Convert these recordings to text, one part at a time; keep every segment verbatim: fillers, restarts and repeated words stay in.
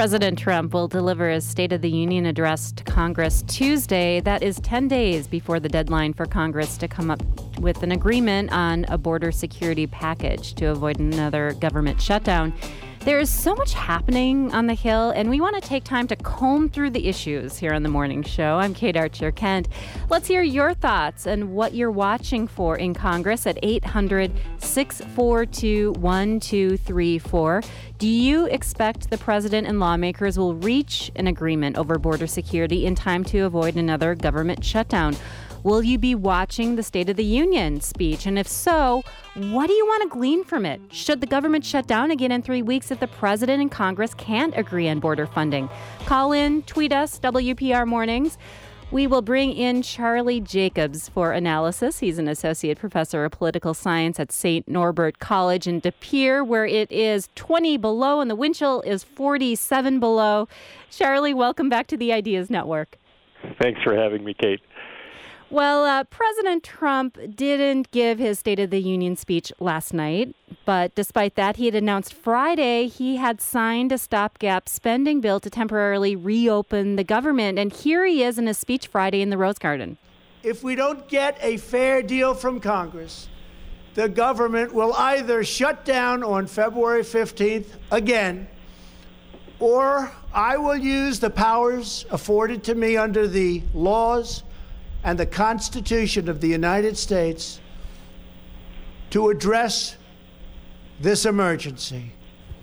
President Trump will deliver his State of the Union address to Congress Tuesday. That is ten days before the deadline for Congress to come up with an agreement on a border security package to avoid another government shutdown. There is so much happening on the Hill, and we want to take time to comb through the issues here on The Morning Show. I'm Kate Archer-Kent. Let's hear your thoughts and what you're watching for in Congress at eight hundred, six four two, one two three four. Do you expect the president and lawmakers will reach an agreement over border security in time to avoid another government shutdown? Will you be watching the State of the Union speech? And if so, what do you want to glean from it? Should the government shut down again in three weeks if the president and Congress can't agree on border funding? Call in, tweet us, W P R Mornings. We will bring in Charlie Jacobs for analysis. He's an associate professor of political science at Saint Norbert College in De Pere, where it is twenty below and the wind chill is forty-seven below. Charlie, welcome back to the Ideas Network. Thanks for having me, Kate. Well, uh, President Trump didn't give his State of the Union speech last night, but despite that, he had announced Friday he had signed a stopgap spending bill to temporarily reopen the government. And here he is in his speech Friday in the Rose Garden. If we don't get a fair deal from Congress, the government will either shut down on February fifteenth again, or I will use the powers afforded to me under the laws and the Constitution of the United States to address this emergency.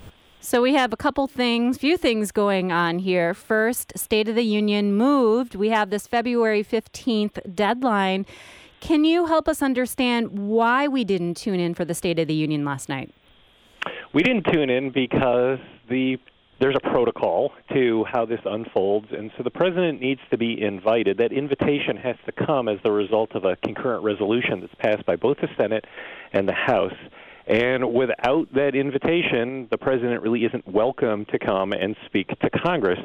So we have a couple things, few things going on here. First, State of the Union moved. We have this February fifteenth deadline. Can you help us understand why we didn't tune in for the State of the Union last night? We didn't tune in because the there's a protocol to how this unfolds, and so the president needs to be invited. That invitation has to come as the result of a concurrent resolution that's passed by both the Senate and the House. And without that invitation, the president really isn't welcome to come and speak to Congress.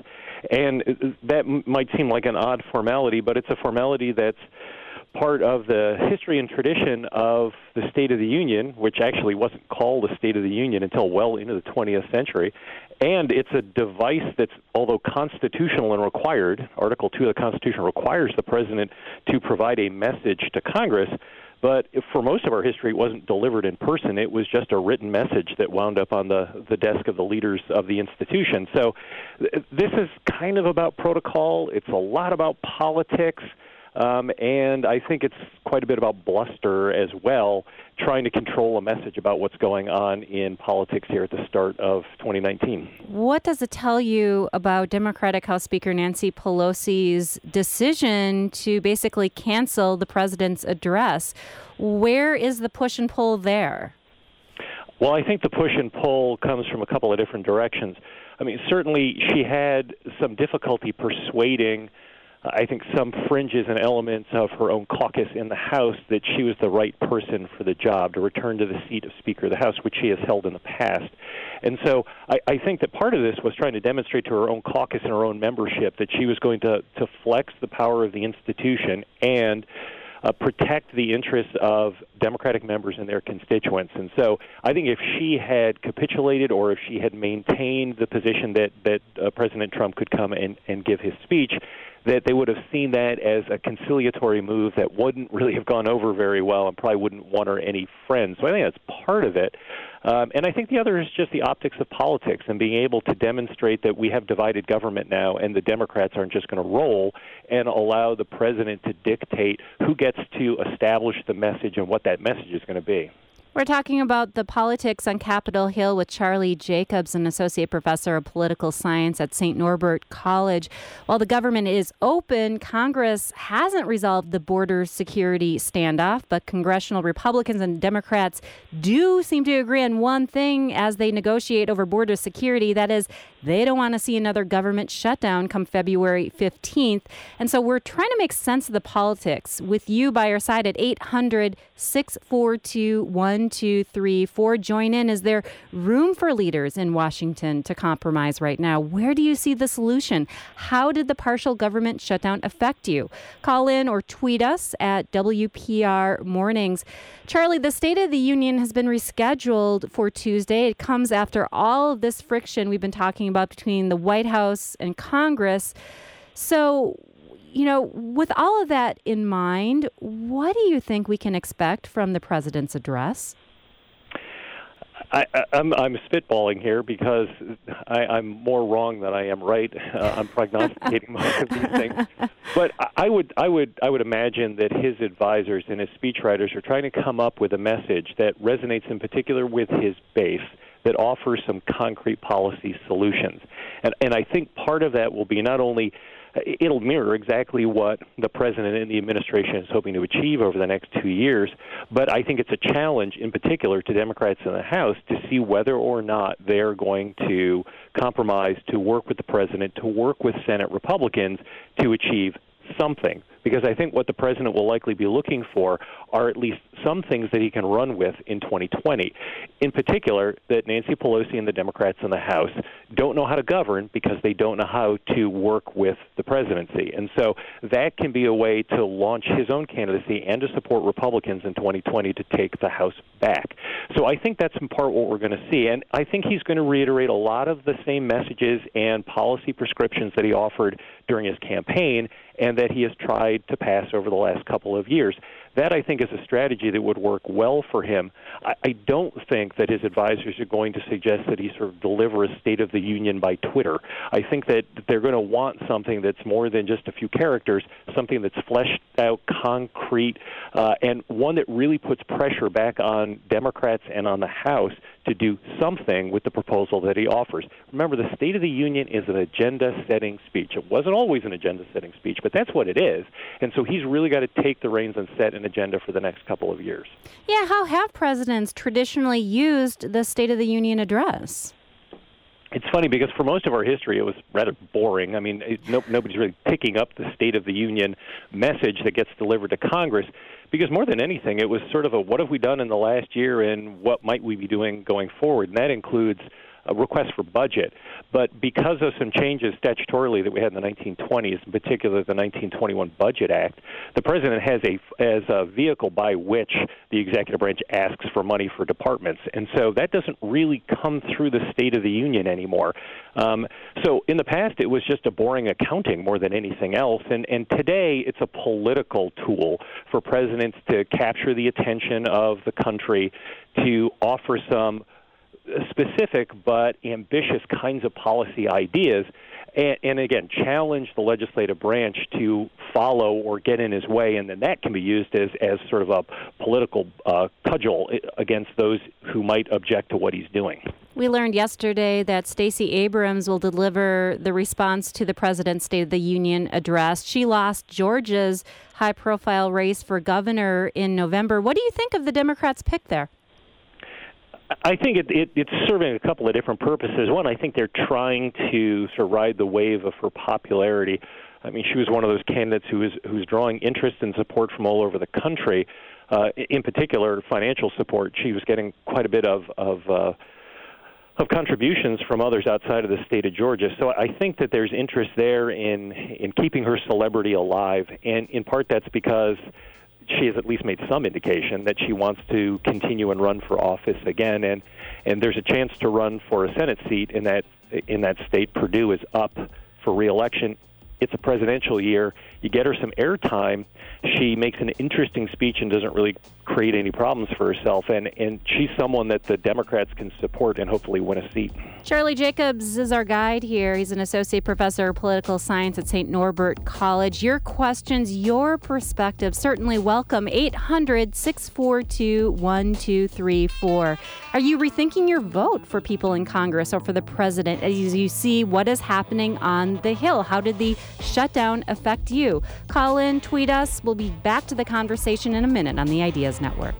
And that might seem like an odd formality, but it's a formality that's part of the history and tradition of the State of the Union, which actually wasn't called a State of the Union until well into the twentieth century. And it's a device that's, although constitutional and required, Article two of the Constitution requires the president to provide a message to Congress, but for most of our history, it wasn't delivered in person. It was just a written message that wound up on the, the desk of the leaders of the institution. So th- this is kind of about protocol. It's a lot about politics. Um, and I think it's quite a bit about bluster as well, trying to control a message about what's going on in politics here at the start of twenty nineteen. What does it tell you about Democratic House Speaker Nancy Pelosi's decision to basically cancel the president's address? Where is the push and pull there? Well, I think the push and pull comes from a couple of different directions. I mean, certainly she had some difficulty persuading I think some fringes and elements of her own caucus in the House that she was the right person for the job to return to the seat of Speaker of the House, which she has held in the past. And so I, I think that part of this was trying to demonstrate to her own caucus and her own membership that she was going to, to flex the power of the institution and Uh, protect the interests of Democratic members and their constituents. And so I think if she had capitulated or if she had maintained the position that, that uh, President Trump could come and, and give his speech, that they would have seen that as a conciliatory move that wouldn't really have gone over very well and probably wouldn't want her any friends. So I think that's part of it. Um, and I think the other is just the optics of politics and being able to demonstrate that we have divided government now and the Democrats aren't just going to roll and allow the president to dictate who gets to establish the message and what that message is going to be. We're talking about the politics on Capitol Hill with Charlie Jacobs, an associate professor of political science at Saint Norbert College. While the government is open, Congress hasn't resolved the border security standoff, but congressional Republicans and Democrats do seem to agree on one thing as they negotiate over border security. That is, they don't want to see another government shutdown come February fifteenth. And so we're trying to make sense of the politics with you by our side at eight hundred, six four two, one one two three four. Join in. Is there room for leaders in Washington to compromise right now? Where do you see the solution? How did the partial government shutdown affect you? Call in or tweet us at W P R Mornings. Charlie, the State of the Union has been rescheduled for Tuesday. It comes after all of this friction we've been talking about between the White House and Congress. So, you know, with all of that in mind, what do you think we can expect from the president's address? I, I, I'm, I'm spitballing here because I, I'm more wrong than I am right. Uh, I'm prognosticating most of these things, but I would, I would, I would imagine that his advisors and his speechwriters are trying to come up with a message that resonates in particular with his base, that offers some concrete policy solutions, and and I think part of that will be not only it'll mirror exactly what the president and the administration is hoping to achieve over the next two years. But I think it's a challenge, in particular, to Democrats in the House to see whether or not they're going to compromise, to work with the president, to work with Senate Republicans to achieve something. Because I think what the president will likely be looking for are at least some things that he can run with in twenty twenty. In particular, that Nancy Pelosi and the Democrats in the House don't know how to govern because they don't know how to work with the presidency. And so that can be a way to launch his own candidacy and to support Republicans in twenty twenty to take the House back. So I think that's in part what we're going to see. And I think he's going to reiterate a lot of the same messages and policy prescriptions that he offered during his campaign and that he has tried to pass over the last couple of years. That, I think, is a strategy that would work well for him. I, I don't think that his advisors are going to suggest that he sort of deliver a State of the Union by Twitter. I think that they're going to want something that's more than just a few characters, something that's fleshed out, concrete, uh, and one that really puts pressure back on Democrats and on the House to do something with the proposal that he offers. Remember, the State of the Union is an agenda-setting speech. It wasn't always an agenda-setting speech, but that's what it is. And so he's really got to take the reins and set an agenda for the next couple of years. Yeah, how have presidents traditionally used the State of the Union address? It's funny because for most of our history, it was rather boring. I mean, it, no, nobody's really picking up the State of the Union message that gets delivered to Congress because more than anything, it was sort of a what have we done in the last year and what might we be doing going forward, and that includes a request for budget. But because of some changes statutorily that we had in the nineteen twenties, in particular the nineteen twenty-one Budget Act, the president has a as a vehicle by which the executive branch asks for money for departments. And so that doesn't really come through the State of the Union anymore. Um, so in the past, it was just a boring accounting more than anything else. And, and today, it's a political tool for presidents to capture the attention of the country, to offer some specific but ambitious kinds of policy ideas, and, and again, challenge the legislative branch to follow or get in his way, and then that can be used as, as sort of a political uh, cudgel against those who might object to what he's doing. We learned yesterday that Stacey Abrams will deliver the response to the president's State of the Union address. She lost Georgia's high-profile race for governor in November. What do you think of the Democrats' pick there? I think it, it, it's serving a couple of different purposes. One, I think they're trying to sort of ride the wave of her popularity. I mean, she was one of those candidates who is who's drawing interest and support from all over the country. Uh, in particular, financial support. She was getting quite a bit of of, uh, of contributions from others outside of the state of Georgia. So I think that there's interest there in in keeping her celebrity alive, and in part that's because she has at least made some indication that she wants to continue and run for office again, and and there's a chance to run for a Senate seat in that in that state. Purdue is up for re-election. It's a presidential year. You get her some airtime. She makes an interesting speech and doesn't really create any problems for herself. And, and she's someone that the Democrats can support and hopefully win a seat. Charlie Jacobs is our guide here. He's an associate professor of political science at Saint Norbert College. Your questions, your perspective, certainly welcome. eight hundred, six four two, one two three four. Are you rethinking your vote for people in Congress or for the president as you see what is happening on the Hill? How did the shutdown affect you? Call in, tweet us. We'll be back to the conversation in a minute on the Ideas Network.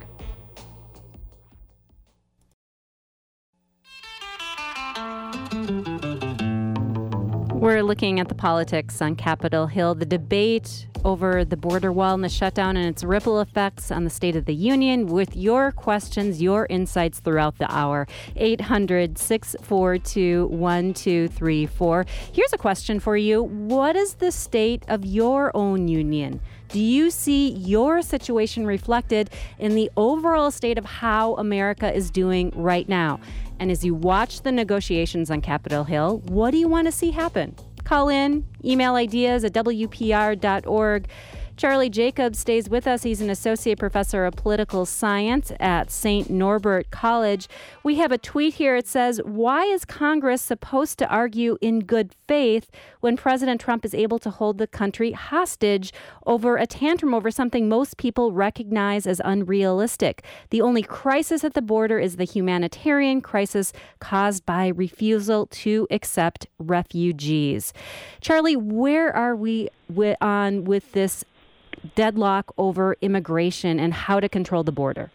We're looking at the politics on Capitol Hill. The debate over the border wall and the shutdown and its ripple effects on the State of the Union with your questions, your insights throughout the hour. eight hundred, six four two, one two three four. Here's a question for you. What is the state of your own union? Do you see your situation reflected in the overall state of how America is doing right now? And as you watch the negotiations on Capitol Hill, what do you want to see happen? Call in, email ideas at W P R dot org. Charlie Jacobs stays with us. He's an associate professor of political science at Saint Norbert College. We have a tweet here. It says, why is Congress supposed to argue in good faith when President Trump is able to hold the country hostage over a tantrum over something most people recognize as unrealistic? The only crisis at the border is the humanitarian crisis caused by refusal to accept refugees. Charlie, where are we wi- on with this deadlock over immigration and how to control the border?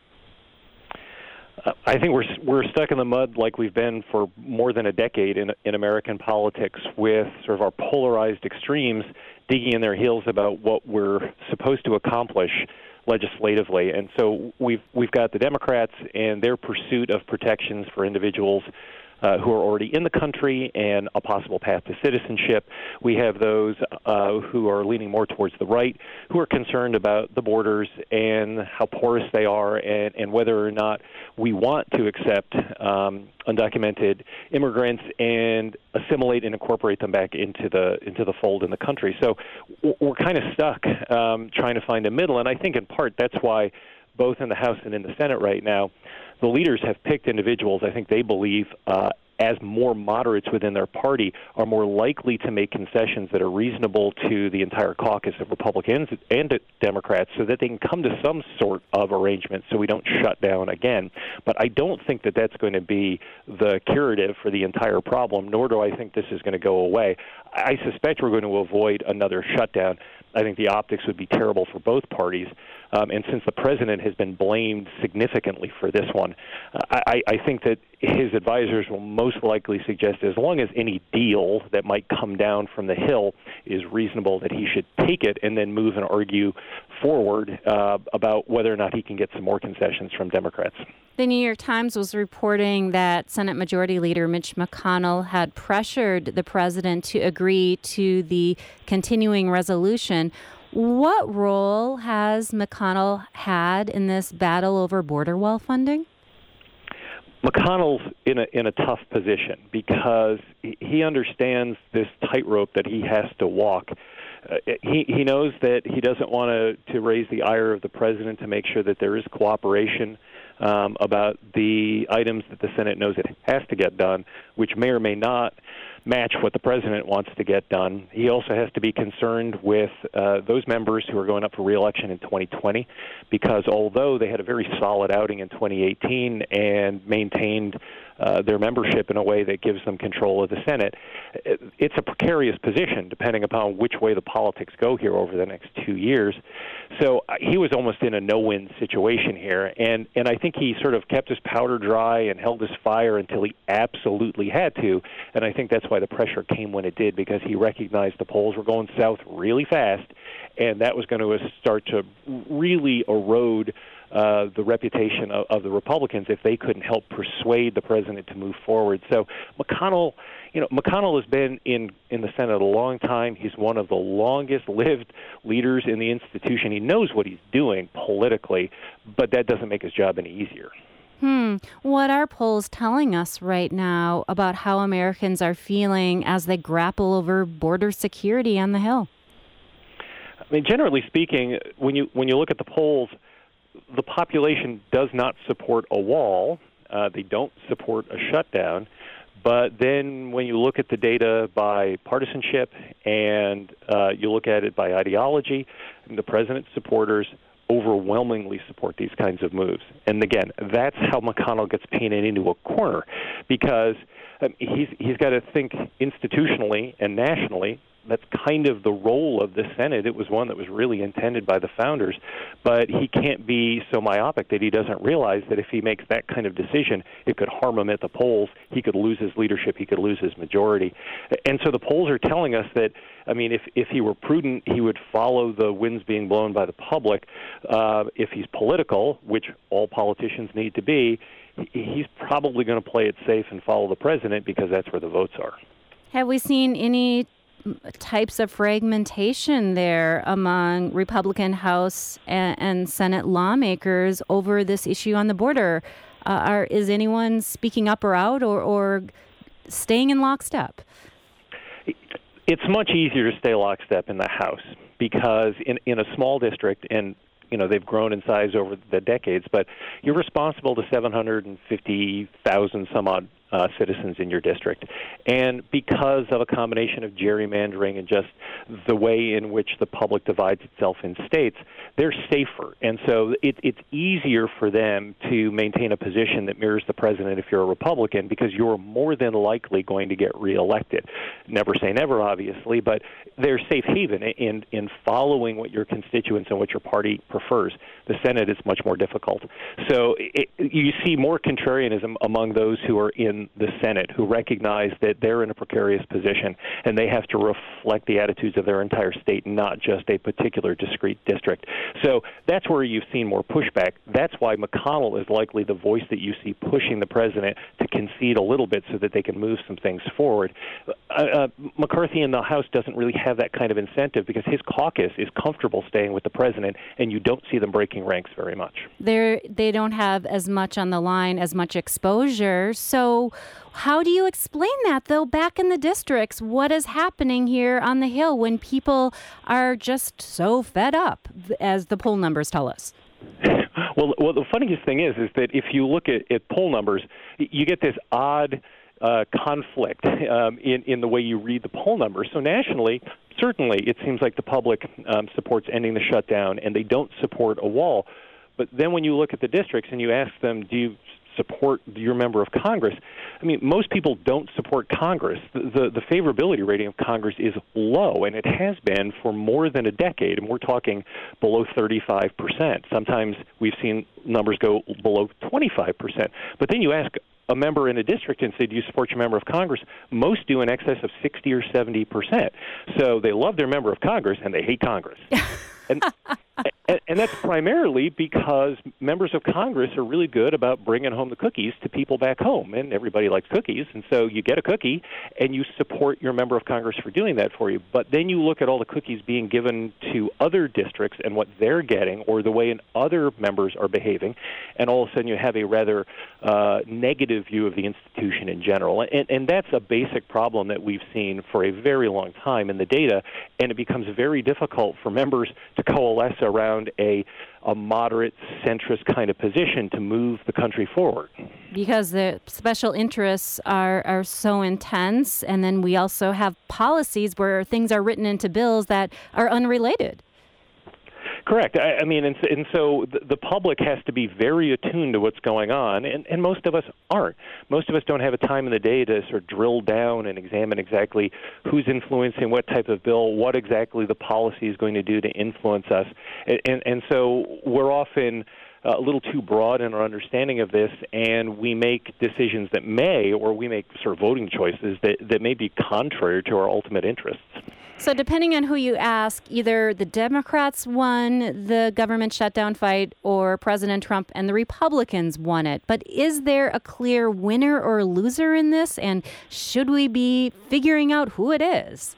Uh, I think we're we're stuck in the mud like we've been for more than a decade in in American politics, with sort of our polarized extremes digging in their heels about what we're supposed to accomplish legislatively. And so we've we've got the Democrats and their pursuit of protections for individuals Uh, who are already in the country and a possible path to citizenship. We have those uh, who are leaning more towards the right, who are concerned about the borders and how porous they are, and, and whether or not we want to accept um, undocumented immigrants and assimilate and incorporate them back into the into the fold in the country. So we're kind of stuck um, trying to find a middle, and I think in part that's why both in the House and in the Senate right now, the leaders have picked individuals I think they believe uh, as more moderates within their party are more likely to make concessions that are reasonable to the entire caucus of Republicans and Democrats so that they can come to some sort of arrangement so we don't shut down again. But I don't think that that's going to be the curative for the entire problem, nor do I think this is going to go away. I suspect we're going to avoid another shutdown. I think the optics would be terrible for both parties. Um, and since the president has been blamed significantly for this one, uh, I, I think that his advisors will most likely suggest as long as any deal that might come down from the Hill is reasonable, that he should take it and then move and argue forward uh, about whether or not he can get some more concessions from Democrats. The New York Times was reporting that Senate Majority Leader Mitch McConnell had pressured the president to agree to the continuing resolution. What role has McConnell had in this battle over border wall funding? McConnell's in a in a tough position because he understands this tightrope that he has to walk. Uh, he he knows that he doesn't want to to raise the ire of the president to make sure that there is cooperation um, about the items that the Senate knows it has to get done, which may or may not match what the president wants to get done. He also has to be concerned with uh, those members who are going up for re-election in twenty twenty, because although they had a very solid outing in twenty eighteen and maintained uh, their membership in a way that gives them control of the Senate, it's a precarious position depending upon which way the politics go here over the next two years. So uh, he was almost in a no-win situation here, and, and I think he sort of kept his powder dry and held his fire until he absolutely had to, and I think that's why the pressure came when it did, because he recognized the polls were going south really fast, and that was going to start to really erode uh, the reputation of, of the Republicans if they couldn't help persuade the president to move forward. So McConnell, you know, McConnell has been in, in the Senate a long time. He's one of the longest-lived leaders in the institution. He knows what he's doing politically, but that doesn't make his job any easier. Hmm. What are polls telling us right now about how Americans are feeling as they grapple over border security on the Hill? I mean, generally speaking, when you when you look at the polls, the population does not support a wall. Uh, they don't support a shutdown. But then when you look at the data by partisanship and uh, you look at it by ideology, the president's supporters overwhelmingly support these kinds of moves. And again, that's how McConnell gets painted into a corner, because um, he's he's got to think institutionally and nationally that's kind of the role of the Senate. It was one that was really intended by the founders, but he can't be so myopic that he doesn't realize that if he makes that kind of decision, it could harm him at the polls. He could lose his leadership. He could lose his majority. And so the polls are telling us that, I mean, if, if he were prudent, he would follow the winds being blown by the public. Uh, if he's political, which all politicians need to be, he's probably going to play it safe and follow the president because that's where the votes are. Have we seen any types of fragmentation there among Republican House and, and Senate lawmakers over this issue on the border? Uh, are, is anyone speaking up or out or, or staying in lockstep? It's much easier to stay lockstep in the House because in, in a small district, and you know they've grown in size over the decades, but you're responsible to seven hundred fifty thousand some odd Uh, citizens in your district. And because of a combination of gerrymandering and just the way in which the public divides itself in states, they're safer. And so it, it's easier for them to maintain a position that mirrors the president if you're a Republican because you're more than likely going to get reelected. Never say never, obviously, but they're safe haven in, in following what your constituents and what your party prefers. The Senate is much more difficult. So it, you see more contrarianism among those who are in the Senate, who recognize that they're in a precarious position and they have to reflect the attitudes of their entire state, not just a particular discrete district. So that's where you've seen more pushback. That's why McConnell is likely the voice that you see pushing the president to concede a little bit so that they can move some things forward. Uh, uh, McCarthy in the House doesn't really have that kind of incentive because his caucus is comfortable staying with the president, and you don't see them breaking ranks very much. They're, they don't have as much on the line, as much exposure. So how do you explain that, though, back in the districts? What is happening here on the Hill when people are just so fed up, as the poll numbers tell us? Well, well, the funniest thing is, is that if you look at, at poll numbers, you get this odd uh, conflict um, in, in the way you read the poll numbers. So nationally, certainly it seems like the public um, supports ending the shutdown, and they don't support a wall. But then when you look at the districts and you ask them, do you support your member of Congress? I mean, most people don't support Congress. The, the, the favorability rating of Congress is low, and it has been for more than a decade, and we're talking below thirty-five percent. Sometimes we've seen numbers go below twenty-five percent. But then you ask a member in a district and say, do you support your member of Congress? Most do in excess of sixty or seventy percent. So they love their member of Congress, and they hate Congress. And, and, and that's primarily because members of Congress are really good about bringing home the cookies to people back home, and everybody likes cookies, and so you get a cookie, and you support your member of Congress for doing that for you. But then you look at all the cookies being given to other districts and what they're getting, or the way in other members are behaving, and all of a sudden you have a rather uh, negative view of the institution in general. And, and that's a basic problem that we've seen for a very long time in the data, and it becomes very difficult for members to coalesce around a, a moderate, centrist kind of position to move the country forward. Because the special interests are, are so intense, and then we also have policies where things are written into bills that are unrelated. Correct. I, I mean, and, and so the, the public has to be very attuned to what's going on, and, and most of us aren't. Most of us don't have a time in the day to sort of drill down and examine exactly who's influencing what type of bill, what exactly the policy is going to do to influence us. And, and, and so we're often a little too broad in our understanding of this, and we make decisions that may, or we make sort of voting choices that, that may be contrary to our ultimate interests. So depending on who you ask, either the Democrats won the government shutdown fight or President Trump and the Republicans won it. But is there a clear winner or loser in this? And should we be figuring out who it is?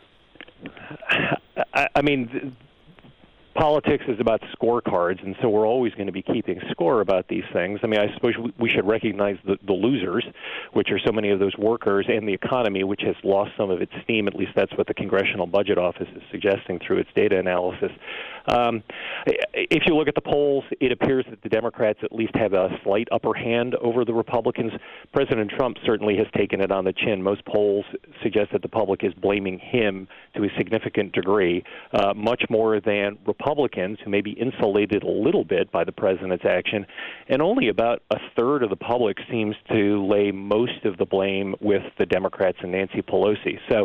I, I mean... Th- Politics is about scorecards, and so we're always going to be keeping score about these things. I mean, I suppose we should recognize the, the losers, which are so many of those workers, and the economy, which has lost some of its steam. At least that's what the Congressional Budget Office is suggesting through its data analysis. Um, if you look at the polls, it appears that the Democrats at least have a slight upper hand over the Republicans. President Trump certainly has taken it on the chin. Most polls suggest that the public is blaming him to a significant degree, uh, much more than Republicans, who may be insulated a little bit by the president's action, and only about a third of the public seems to lay most of the blame with the Democrats and Nancy Pelosi. So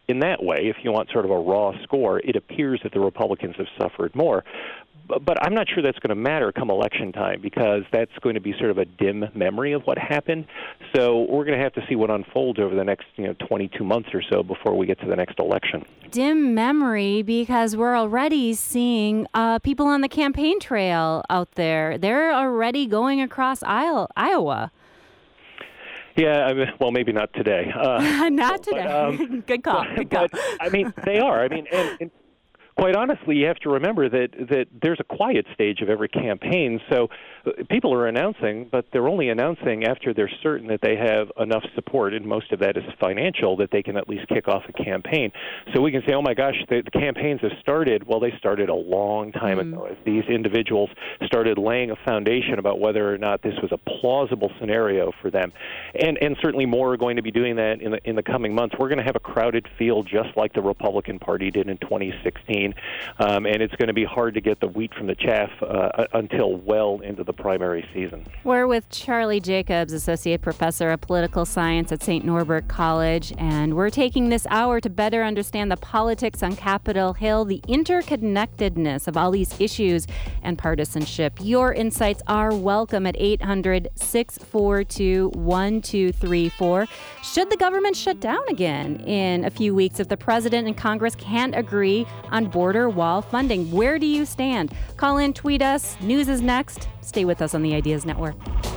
in that way, if you want sort of a raw score, it appears that the Republicans have suffered more. But I'm not sure that's going to matter come election time, because that's going to be sort of a dim memory of what happened. So we're going to have to see what unfolds over the next, you know, twenty-two months or so before we get to the next election. Dim memory, because we're already seeing uh, people on the campaign trail out there. They're already going across Iowa. Yeah, I mean, well, maybe not today. Uh, not today. But, um, Good call. But, Good call. But, I mean, they are. I mean, and, and quite honestly, you have to remember that, that there's a quiet stage of every campaign. So uh, people are announcing, but they're only announcing after they're certain that they have enough support, and most of that is financial, that they can at least kick off a campaign. So we can say, oh my gosh, the, the campaigns have started. Well, they started a long time mm. ago, as these individuals started laying a foundation about whether or not this was a plausible scenario for them. And and certainly more are going to be doing that in the, in the coming months. We're going to have a crowded field just like the Republican Party did in twenty sixteen. Um, and it's going to be hard to get the wheat from the chaff uh, until well into the primary season. We're with Charlie Jacobs, Associate Professor of Political Science at Saint Norbert College, and we're taking this hour to better understand the politics on Capitol Hill, the interconnectedness of all these issues and partisanship. Your insights are welcome at eight hundred, six four two, one two three four. Should the government shut down again in a few weeks if the president and Congress can't agree on border wall funding? Where do you stand? Call in, tweet us. News is next. Stay with us on the Ideas Network.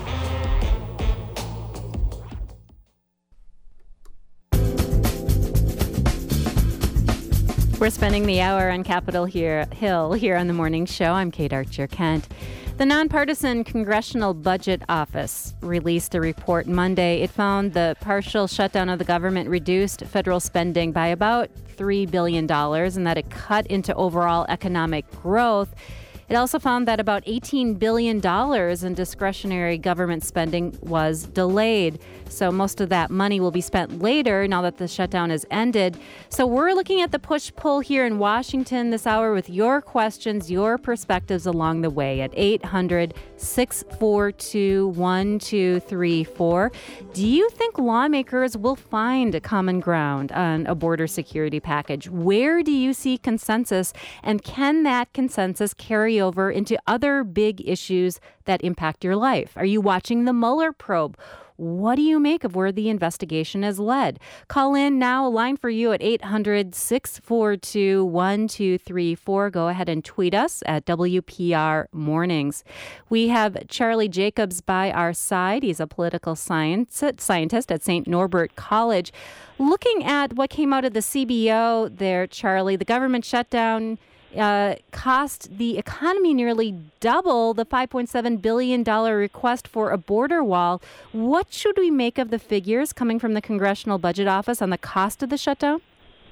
We're spending the hour on Capitol here, Hill here on the morning show. I'm Kate Archer-Kent. The nonpartisan Congressional Budget Office released a report Monday. It found the partial shutdown of the government reduced federal spending by about three billion dollars and that it cut into overall economic growth. It also found that about eighteen billion dollars in discretionary government spending was delayed. So most of that money will be spent later now that the shutdown has ended. So we're looking at the push-pull here in Washington this hour with your questions, your perspectives along the way at eight hundred, six four two, one two three four. Do you think lawmakers will find a common ground on a border security package? Where do you see consensus? And can that consensus carry over into other big issues that impact your life? Are you watching the Mueller probe? What do you make of where the investigation has led? Call in now. A line for you at eight hundred, six four two, one two three four. Go ahead and tweet us at W P R Mornings. We have Charlie Jacobs by our side. He's a political science scientist at Saint Norbert College. Looking at what came out of the C B O there, Charlie, the government shutdown Uh, cost the economy nearly double the five point seven billion dollars request for a border wall. What should we make of the figures coming from the Congressional Budget Office on the cost of the shutdown?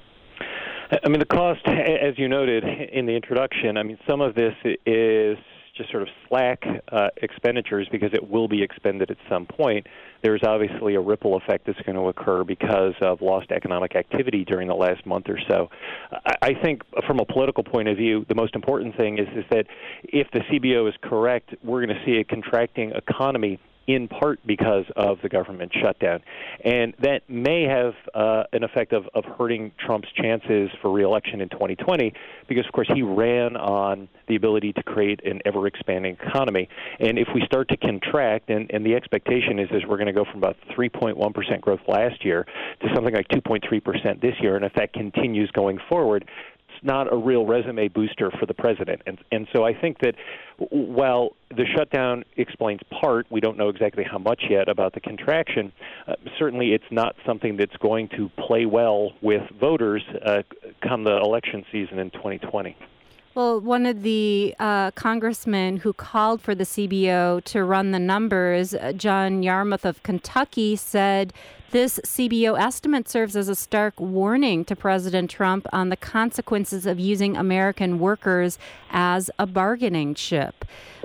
I mean, the cost, as you noted in the introduction, I mean, some of this is just sort of slack uh, expenditures because it will be expended at some point. There's obviously a ripple effect that's going to occur because of lost economic activity during the last month or so. I, I think from a political point of view, the most important thing is, is that if the C B O is correct, we're going to see a contracting economy in part because of the government shutdown. And that may have uh, an effect of, of hurting Trump's chances for re-election in twenty twenty because, of course, he ran on the ability to create an ever-expanding economy. And if we start to contract, and, and the expectation is, is we're going to go from about three point one percent growth last year to something like two point three percent this year, and if that continues going forward, not a real resume booster for the president. And and so I think that while the shutdown explains part, we don't know exactly how much yet about the contraction, uh, certainly it's not something that's going to play well with voters uh, come the election season in twenty twenty. Well, one of the uh, congressmen who called for the C B O to run the numbers, uh, John Yarmuth of Kentucky, said this C B O estimate serves as a stark warning to President Trump on the consequences of using American workers as a bargaining chip.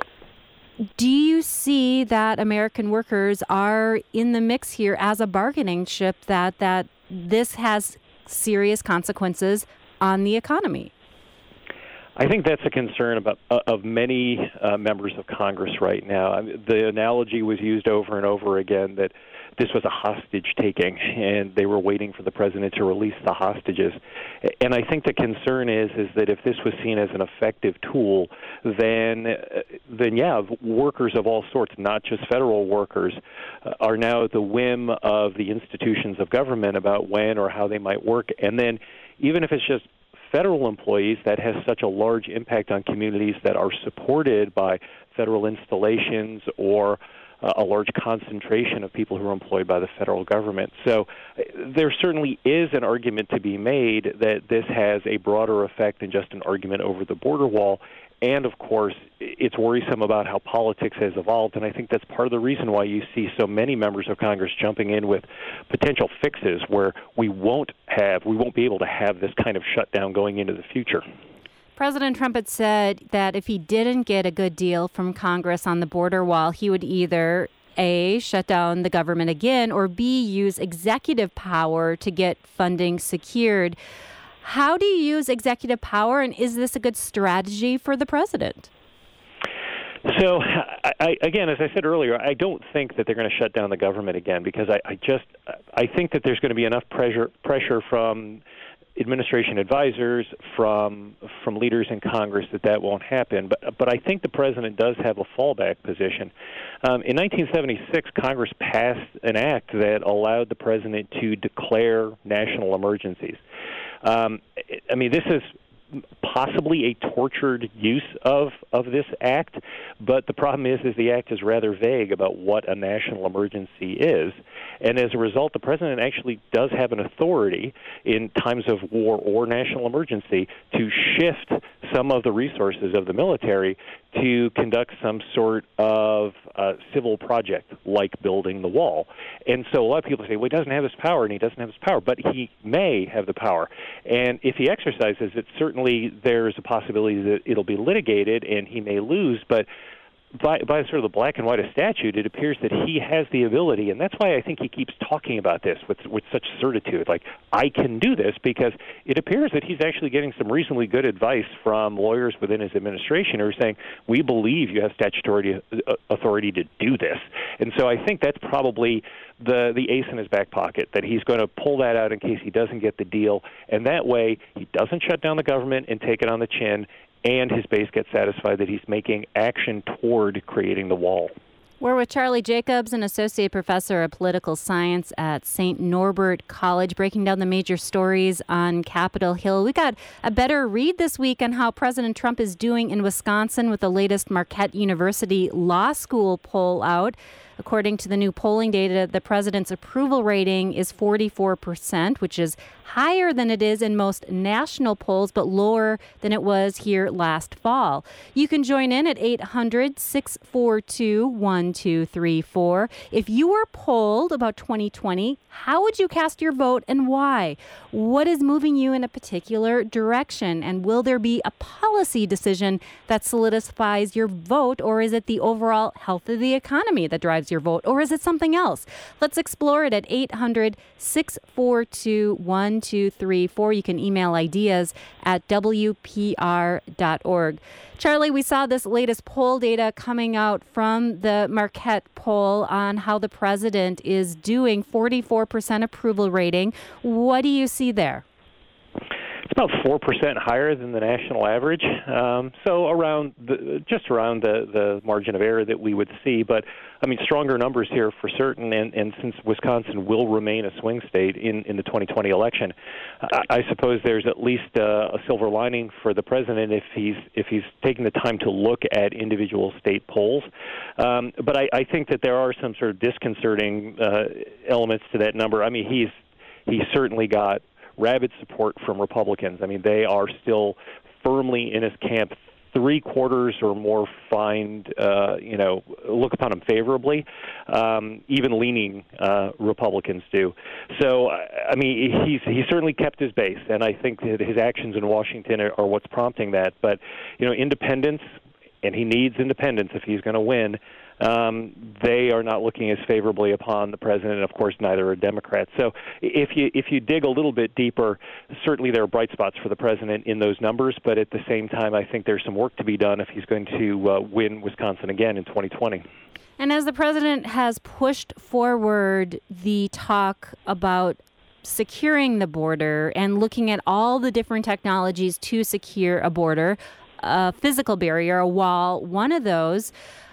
Do you see that American workers are in the mix here as a bargaining chip, that, that this has serious consequences on the economy? I think that's a concern about uh, of many uh, members of Congress right now. I mean, the analogy was used over and over again that this was a hostage taking, and they were waiting for the president to release the hostages. And I think the concern is is that if this was seen as an effective tool, then then yeah, workers of all sorts, not just federal workers, uh, are now at the whim of the institutions of government about when or how they might work. And then even if it's just federal employees, that has such a large impact on communities that are supported by federal installations or uh, a large concentration of people who are employed by the federal government. So uh, there certainly is an argument to be made that this has a broader effect than just an argument over the border wall. And, of course, it's worrisome about how politics has evolved, and I think that's part of the reason why you see so many members of Congress jumping in with potential fixes where we won't have, we won't be able to have this kind of shutdown going into the future. President Trump had said that if he didn't get a good deal from Congress on the border wall, he would either A, shut down the government again, or B, use executive power to get funding secured. How do you use executive power, and is this a good strategy for the president? So, I, I, again, as I said earlier, I don't think that they're going to shut down the government again because I, I just I think that there's going to be enough pressure pressure from administration advisors, from from leaders in Congress that that won't happen. But but I think the president does have a fallback position. Um, in nineteen seventy-six, Congress passed an act that allowed the president to declare national emergencies. Um, I mean, this is possibly a tortured use of, of this act, but the problem is, is the act is rather vague about what a national emergency is. And as a result, the president actually does have an authority in times of war or national emergency to shift some of the resources of the military to conduct some sort of uh, civil project like building the wall. And so a lot of people say, well, he doesn't have this power, and he doesn't have this power, but he may have the power. And if he exercises it, certainly there's a possibility that it'll be litigated and he may lose, but By, by sort of the black and white of statute, it appears that he has the ability, and that's why I think he keeps talking about this with with such certitude, like, I can do this, because it appears that he's actually getting some reasonably good advice from lawyers within his administration who are saying, we believe you have statutory authority to do this. And so I think that's probably the, the ace in his back pocket, that he's going to pull that out in case he doesn't get the deal, and that way he doesn't shut down the government and take it on the chin, and his base gets satisfied that he's making action toward creating the wall. We're with Charlie Jacobs, an associate professor of political science at Saint Norbert College, breaking down the major stories on Capitol Hill. We got a better read this week on how President Trump is doing in Wisconsin with the latest Marquette University Law School poll out. According to the new polling data, the president's approval rating is forty-four percent, which is higher than it is in most national polls, but lower than it was here last fall. You can join in at eight hundred, six four two, one two three four. If you were polled about twenty twenty, how would you cast your vote and why? What is moving you in a particular direction? And will there be a policy decision that solidifies your vote, or is it the overall health of the economy that drives your vote, or is it something else? Let's explore it at eight hundred, six four two, one two three four. You can email ideas at w p r dot org. Charlie, we saw this latest poll data coming out from the Marquette poll on how the president is doing, forty-four percent approval rating. What do you see there? It's about four percent higher than the national average, um, so around the, just around the, the margin of error that we would see. But, I mean, stronger numbers here for certain, and, and since Wisconsin will remain a swing state in, in the twenty twenty election, I, I suppose there's at least uh, a silver lining for the president if he's if he's taking the time to look at individual state polls. Um, but I, I think that there are some sort of disconcerting uh, elements to that number. I mean, he's he's certainly got rabid support from Republicans. I mean, they are still firmly in his camp. Three quarters or more find, uh, you know, look upon him favorably. Um, even leaning uh, Republicans do. So, I mean, he's he's certainly kept his base, and I think that his actions in Washington are, are what's prompting that. But, you know, independents, and he needs independents if he's going to win. Um, they are not looking as favorably upon the president, and of course, neither are Democrats. So if you if you dig a little bit deeper, certainly there are bright spots for the president in those numbers, but at the same time, I think there's some work to be done if he's going to uh, win Wisconsin again in twenty twenty. And as the president has pushed forward the talk about securing the border and looking at all the different technologies to secure a border, a physical barrier, a wall, one of those,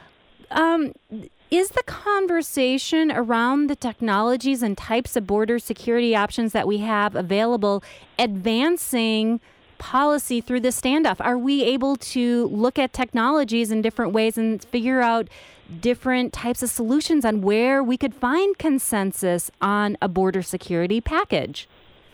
um, is the conversation around the technologies and types of border security options that we have available advancing policy through the standoff? Are we able to look at technologies in different ways and figure out different types of solutions on where we could find consensus on a border security package?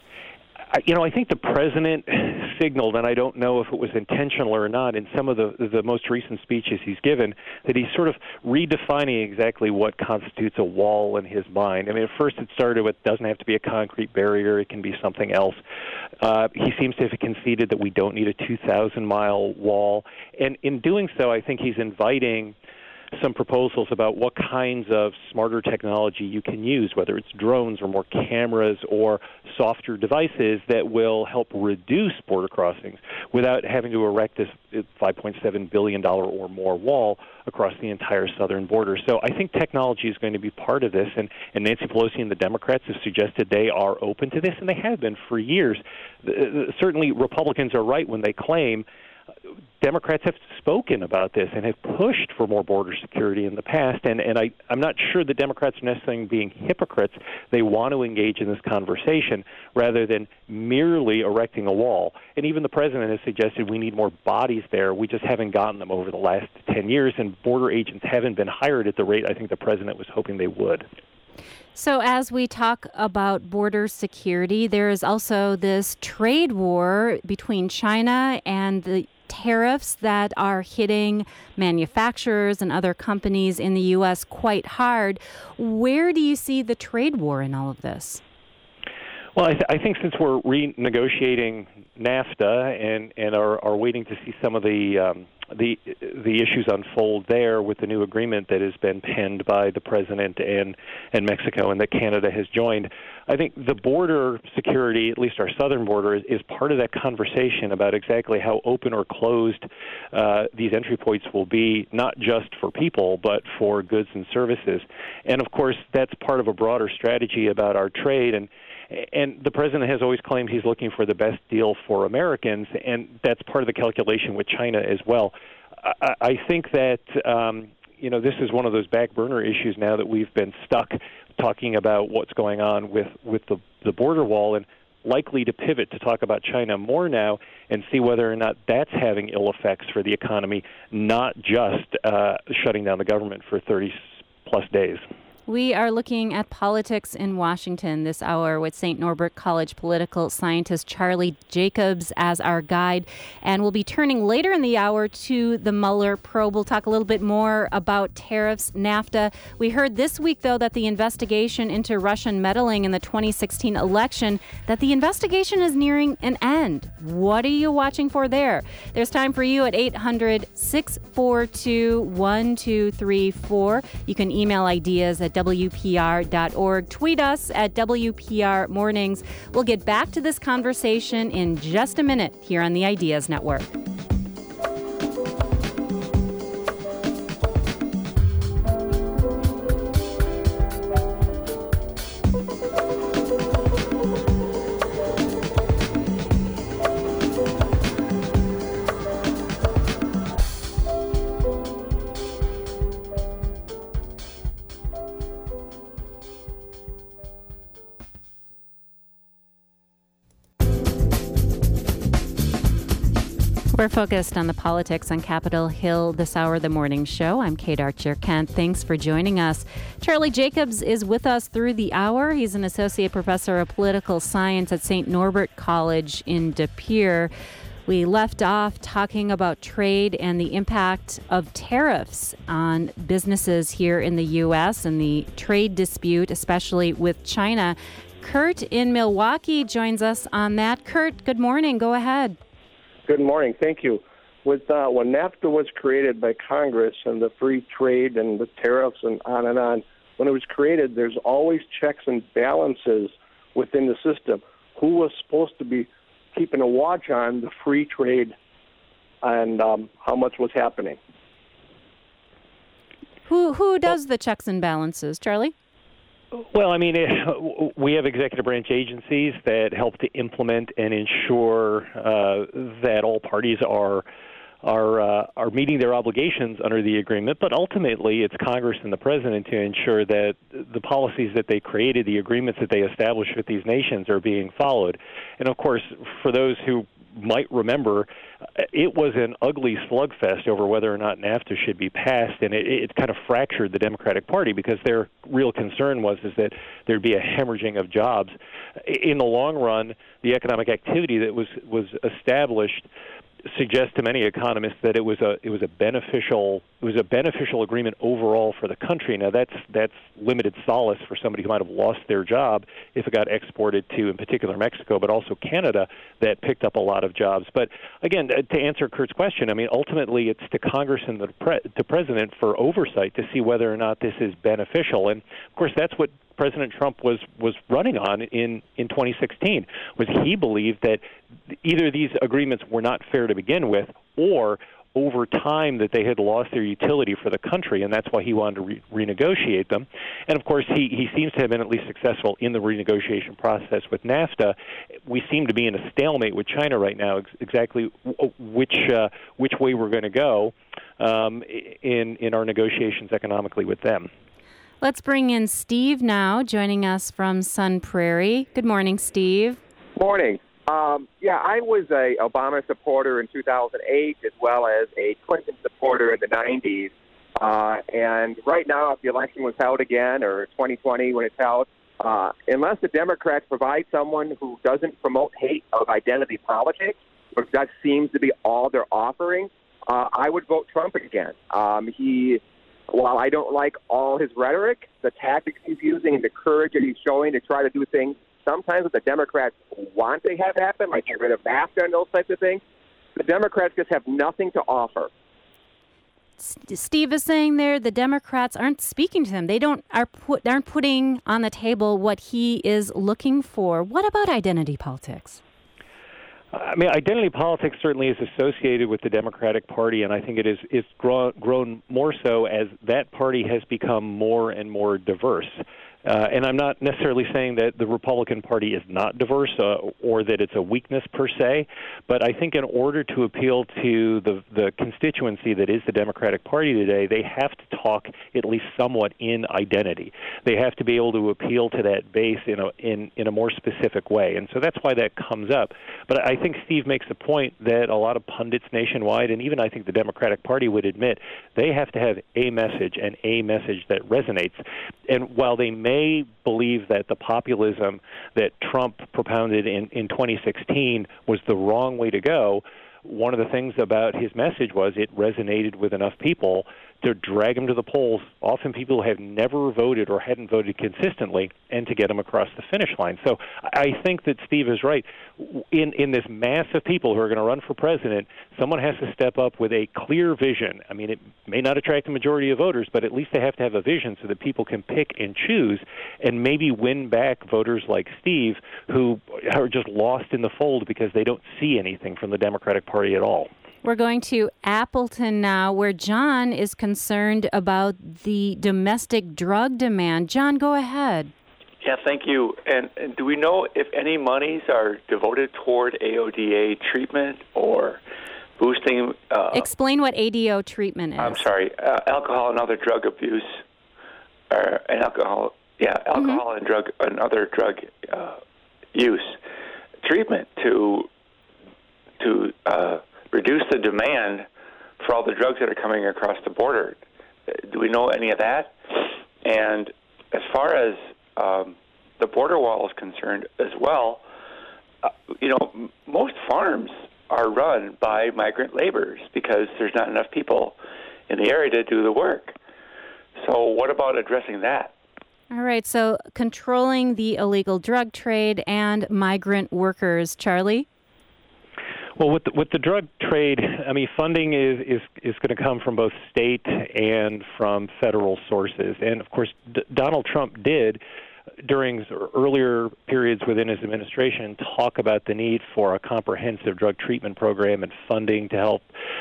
You know, I think the president signaled, and I don't know if it was intentional or not, in some of the the most recent speeches he's given, that he's sort of redefining exactly what constitutes a wall in his mind. I mean, at first it started with doesn't have to be a concrete barrier, it can be something else. Uh, he seems to have conceded that we don't need a two thousand mile wall. And in doing so, I think he's inviting some proposals about what kinds of smarter technology you can use, whether it's drones or more cameras or softer devices that will help reduce border crossings without having to erect this five point seven billion dollars or more wall across the entire southern border. So I think technology is going to be part of this, and, and Nancy Pelosi and the Democrats have suggested they are open to this, and they have been for years. Uh, certainly Republicans are right when they claim Democrats have spoken about this and have pushed for more border security in the past, and, and I, I'm not sure the Democrats are necessarily being hypocrites. They want to engage in this conversation rather than merely erecting a wall. And even the president has suggested we need more bodies there. We just haven't gotten them over the last ten years, and border agents haven't been hired at the rate I think the president was hoping they would. So as we talk about border security, there is also this trade war between China and the tariffs that are hitting manufacturers and other companies in the U S quite hard. Where do you see the trade war in all of this? Well, I, th- I think since we're renegotiating NAFTA and, and are, are waiting to see some of the um, the the issues unfold there with the new agreement that has been penned by the president and, and Mexico and that Canada has joined, I think the border security, at least our southern border, is, is part of that conversation about exactly how open or closed uh, these entry points will be, not just for people, but for goods and services. And, of course, that's part of a broader strategy about our trade. And And the president has always claimed he's looking for the best deal for Americans, and that's part of the calculation with China as well. I, I think that, um, you know, this is one of those back burner issues now that we've been stuck talking about what's going on with, with the, the border wall, and likely to pivot to talk about China more now and see whether or not that's having ill effects for the economy, not just uh, shutting down the government for thirty plus days. We are looking at politics in Washington this hour with Saint Norbert College political scientist Charlie Jacobs as our guide. And we'll be turning later in the hour to the Mueller probe. We'll talk a little bit more about tariffs, NAFTA. We heard this week, though, that the investigation into Russian meddling in the twenty sixteen election, that the investigation is nearing an end. What are you watching for there? There's time for you at eight hundred, six four two, one two three four. You can email ideas at W P R dot org. Tweet us at W P R Mornings. We'll get back to this conversation in just a minute here on the Ideas Network. We're focused on the politics on Capitol Hill this hour, the morning show. I'm Kate Archer-Kent. Thanks for joining us. Charlie Jacobs is with us through the hour. He's an associate professor of political science at Saint Norbert College in De Pere. We left off talking about trade and the impact of tariffs on businesses here in the U S and the trade dispute, especially with China. Kurt in Milwaukee joins us on that. Kurt, good morning. Go ahead. Good morning. Thank you. With uh, when NAFTA was created by Congress and the free trade and the tariffs and on and on, when it was created, there's always checks and balances within the system. Who was supposed to be keeping a watch on the free trade and um, how much was happening? Who who does well, the checks and balances, Charlie? Well, I mean, it, we have executive branch agencies that help to implement and ensure uh, that all parties are are uh, are meeting their obligations under the agreement, but ultimately it's Congress and the President to ensure that the policies that they created, the agreements that they established with these nations are being followed. And of course, for those who might remember, it was an ugly slugfest over whether or not NAFTA should be passed, and it, it kind of fractured the Democratic Party because their real concern was is that there'd be a hemorrhaging of jobs. In the long run, the economic activity that was was established suggests to many economists that it was a it was a beneficial it was a beneficial agreement overall for the country. Now that's that's limited solace for somebody who might have lost their job if it got exported to, in particular, Mexico, but also Canada, that picked up a lot of jobs. But again, to answer Kurt's question, I mean, ultimately it's to Congress and the pre- the President for oversight to see whether or not this is beneficial. And of course, that's what President Trump was was running on in, in twenty sixteen, was he believed that either these agreements were not fair to begin with, or over time that they had lost their utility for the country, and that's why he wanted to re- renegotiate them. And of course, he, he seems to have been at least successful in the renegotiation process with NAFTA. We seem to be in a stalemate with China right now, ex- exactly w- which uh, which way we're going to go um, in in our negotiations economically with them. Let's bring in Steve now, joining us from Sun Prairie. Good morning, Steve. Morning. Um, yeah, I was a Obama supporter in two thousand eight, as well as a Clinton supporter in the nineties. Uh, and right now, if the election was held again, or twenty twenty when it's held, uh, unless the Democrats provide someone who doesn't promote hate of identity politics, which that seems to be all they're offering, uh, I would vote Trump again. Um, he... While I don't like all his rhetoric, the tactics he's using and the courage that he's showing to try to do things sometimes that the Democrats want to have happen, like get rid of NAFTA and those types of things, the Democrats just have nothing to offer. Steve is saying there the Democrats aren't speaking to him. They don't are put aren't putting on the table what he is looking for. What about identity politics? I mean, identity politics certainly is associated with the Democratic Party, and I think it is it's grown, grown more so as that party has become more and more diverse. Uh, and I'm not necessarily saying that the Republican Party is not diverse uh, or that it's a weakness per se, but I think in order to appeal to the, the constituency that is the Democratic Party today, they have to talk at least somewhat in identity. They have to be able to appeal to that base in a, in, in a more specific way. And so that's why that comes up. But I think Steve makes a point that a lot of pundits nationwide, and even I think the Democratic Party would admit, they have to have a message and a message that resonates. And while they may may believe that the populism that Trump propounded in, in twenty sixteen was the wrong way to go, one of the things about his message was it resonated with enough people to drag them to the polls, often people who have never voted or hadn't voted consistently, and to get them across the finish line. So I think that Steve is right. In in this mass of people who are going to run for president, someone has to step up with a clear vision. I mean, it may not attract a majority of voters, but at least they have to have a vision so that people can pick and choose and maybe win back voters like Steve who are just lost in the fold because they don't see anything from the Democratic Party at all. We're going to Appleton now, where John is concerned about the domestic drug demand. John, go ahead. Yeah, thank you. And, and do we know if any monies are devoted toward A O D A treatment or boosting? Uh, Explain what A D O treatment is. I'm sorry, uh, alcohol and other drug abuse, or and alcohol, yeah, alcohol mm-hmm. and drug and other drug uh, use treatment to to. Uh, reduce the demand for all the drugs that are coming across the border. Do we know any of that? And as far as um, the border wall is concerned as well, uh, you know, m- most farms are run by migrant laborers because there's not enough people in the area to do the work. So what about addressing that? All right, so controlling the illegal drug trade and migrant workers. Charlie? Well, with the, with the drug trade, I mean, funding is, is, is going to come from both state and from federal sources. And, of course, D- Donald Trump did, during earlier periods within his administration, talk about the need for a comprehensive drug treatment program and funding to help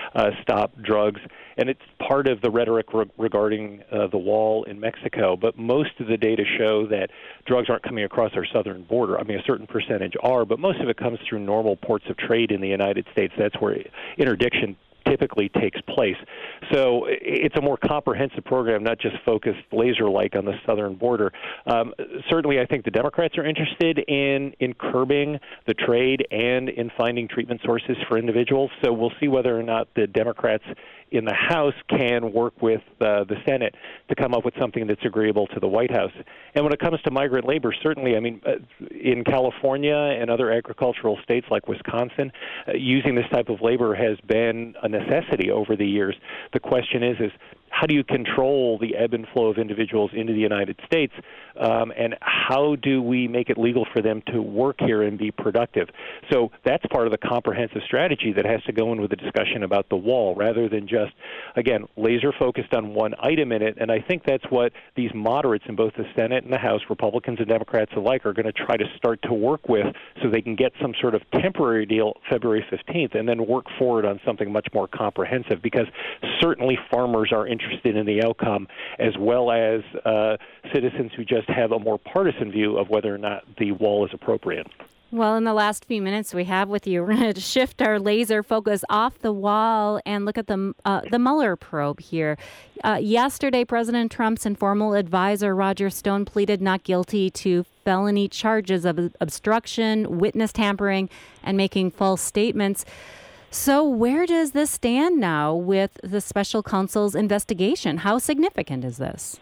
uh, stop drugs. And it's part of the rhetoric re- regarding uh, the wall in Mexico. But most of the data show that drugs aren't coming across our southern border. I mean, a certain percentage are, but most of it comes through normal ports of trade in the United States. That's where interdiction typically takes place. So it's a more comprehensive program, not just focused laser-like on the southern border. Um, certainly, I think the Democrats are interested in, in curbing the trade and in finding treatment sources for individuals. So we'll see whether or not the Democrats in the House can work with uh, the Senate to come up with something that's agreeable to the White House. And when it comes to migrant labor, certainly, I mean, uh, in California and other agricultural states like Wisconsin, uh, using this type of labor has been a necessity over the years. The question is, is how do you control the ebb and flow of individuals into the United States, um, and how do we make it legal for them to work here and be productive? So that's part of the comprehensive strategy that has to go in with the discussion about the wall, rather than just, again, laser focused on one item in it. And I think that's what these moderates in both the Senate and the House, Republicans and Democrats alike, are going to try to start to work with, so they can get some sort of temporary deal February fifteenth and then work forward on something much more comprehensive, because certainly farmers are interested in the outcome, as well as uh, citizens who just have a more partisan view of whether or not the wall is appropriate. Well, in the last few minutes we have with you, we're going to shift our laser focus off the wall and look at the uh, the Mueller probe here. Uh, yesterday, President Trump's informal advisor, Roger Stone, pleaded not guilty to felony charges of obstruction, witness tampering, and making false statements. So where does this stand now with the special counsel's investigation? How significant is this?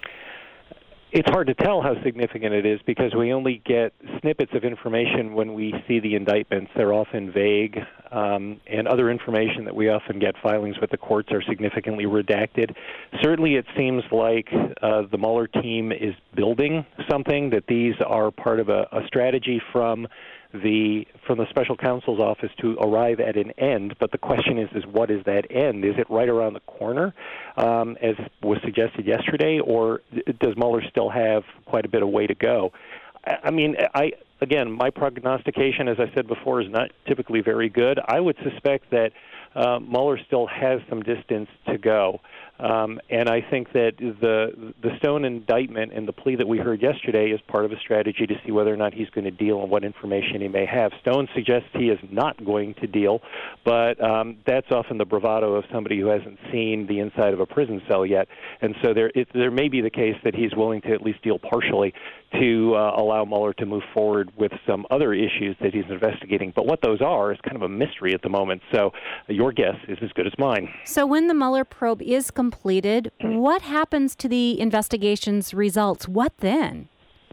It's hard to tell how significant it is, because we only get snippets of information when we see the indictments. They're often vague, um, and other information that we often get, filings with the courts, are significantly redacted. Certainly it seems like uh, the Mueller team is building something, that these are part of a, a strategy from the from the special counsel's office to arrive at an end. But the question is, is what is that end? Is it right around the corner, um, as was suggested yesterday, or does Mueller still have quite a bit of way to go? I, I mean, I again, my prognostication, as I said before, is not typically very good. I would suspect that uh, Mueller still has some distance to go. Um, and I think that the the Stone indictment and the plea that we heard yesterday is part of a strategy to see whether or not he's going to deal and what information he may have. Stone suggests he is not going to deal, but um, that's often the bravado of somebody who hasn't seen the inside of a prison cell yet. And so there it, there may be the case that he's willing to at least deal partially to uh, allow Mueller to move forward with some other issues that he's investigating. But what those are is kind of a mystery at the moment. So your guess is as good as mine. So when the Mueller probe is completed, what happens to the investigation's results? What then?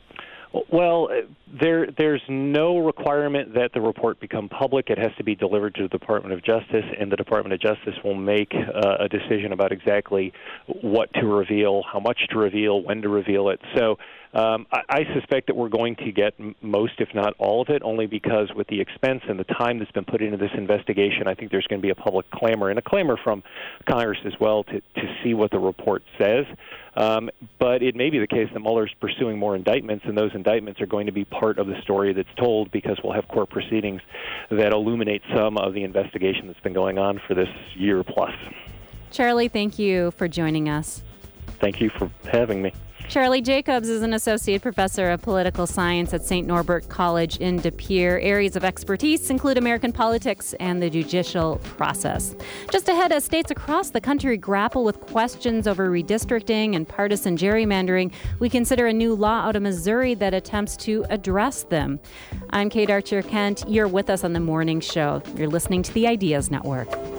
Well, there there's no requirement that the report become public. It has to be delivered to the Department of Justice, and the Department of Justice will make uh, a decision about exactly what to reveal, how much to reveal, when to reveal it. So um, I, I suspect that we're going to get most, if not all of it, only because with the expense and the time that's been put into this investigation, I think there's going to be a public clamor, and a clamor from Congress as well, to, to see what the report says. Um, but it may be the case that Mueller's pursuing more indictments, and those indictments are going to be part of the story that's told, because we'll have court proceedings that illuminate some of the investigation that's been going on for this year plus. Charlie, thank you for joining us. Thank you for having me. Charlie Jacobs is an associate professor of political science at Saint Norbert College in De Pere. Areas of expertise include American politics and the judicial process. Just ahead, as states across the country grapple with questions over redistricting and partisan gerrymandering, we consider a new law out of Missouri that attempts to address them. I'm Kate Archer-Kent. You're with us on The Morning Show. You're listening to the Ideas Network.